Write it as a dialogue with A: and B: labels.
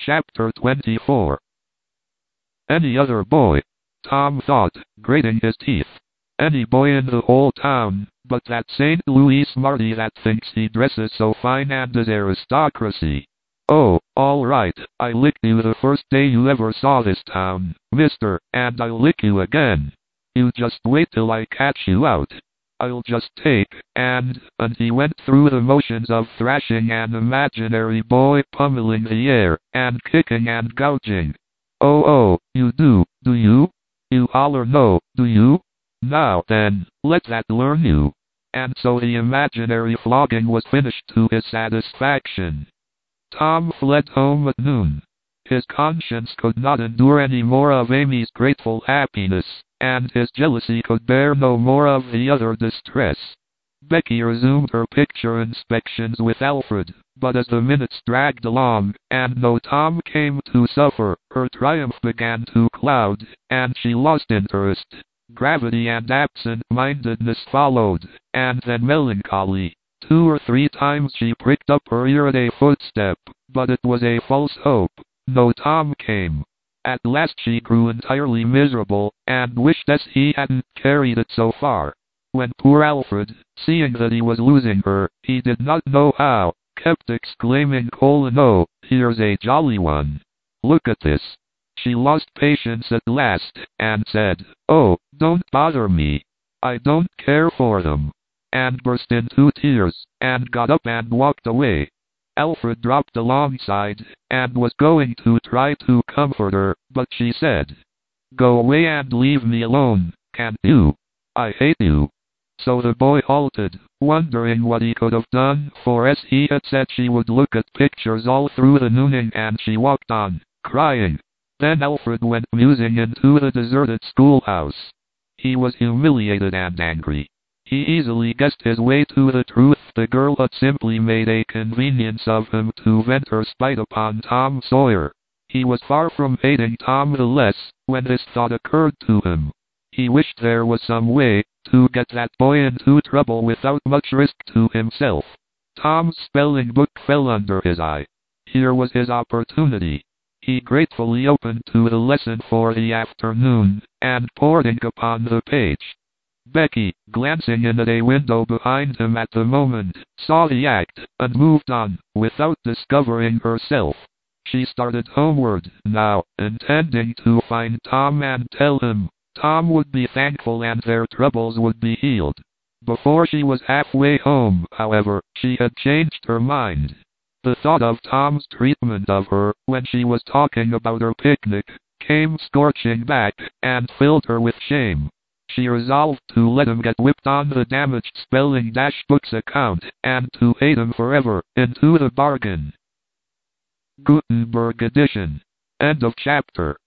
A: Chapter 24. Any other boy, Tom thought, grating his teeth. Any boy in the whole town, but that St. Louis smarty that thinks he dresses so fine and is aristocracy. Oh, all right, I licked you the first day you ever saw this town, mister, and I'll lick you again. You just wait till I catch you out. I'll just take, and he went through the motions of thrashing an imaginary boy, pummeling the air, and kicking and gouging. Oh, you do you? You holler no, do you? Now then, let that learn you. And so the imaginary flogging was finished to his satisfaction. Tom fled home at noon. His conscience could not endure any more of Amy's grateful happiness, and his jealousy could bear no more of the other distress. Becky resumed her picture inspections with Alfred, but as the minutes dragged along, and no Tom came to suffer, her triumph began to cloud, and she lost interest. Gravity and absent-mindedness followed, and then melancholy. 2 or 3 times she pricked up her ear at a footstep, but it was a false hope. No Tom came. At last she grew entirely miserable, and wished as he hadn't carried it so far. When poor Alfred, seeing that he was losing her, he did not know how, kept exclaiming, "Oh, here's a jolly one. Look at this." She lost patience at last, and said, "Oh, don't bother me. I don't care for them," and burst into tears, and got up and walked away. Alfred dropped alongside, and was going to try to comfort her, but she said, "Go away and leave me alone, can't you? I hate you." So the boy halted, wondering what he could have done, for as he had said she would look at pictures all through the nooning, and she walked on, crying. Then Alfred went musing into the deserted schoolhouse. He was humiliated and angry. He easily guessed his way to the truth. The girl had simply made a convenience of him to vent her spite upon Tom Sawyer. He was far from hating Tom the less, when this thought occurred to him. He wished there was some way to get that boy into trouble without much risk to himself. Tom's spelling book fell under his eye. Here was his opportunity. He gratefully opened to the lesson for the afternoon, and poured ink upon the page. Becky, glancing in at a window behind him at the moment, saw the act, and moved on, without discovering herself. She started homeward, now, intending to find Tom and tell him. Tom would be thankful and their troubles would be healed. Before she was halfway home, however, she had changed her mind. The thought of Tom's treatment of her, when she was talking about her picnic, came scorching back, and filled her with shame. She resolved to let him get whipped on the damaged spelling-book's account, and to hate him forever, into the bargain. Gutenberg edition. End of chapter.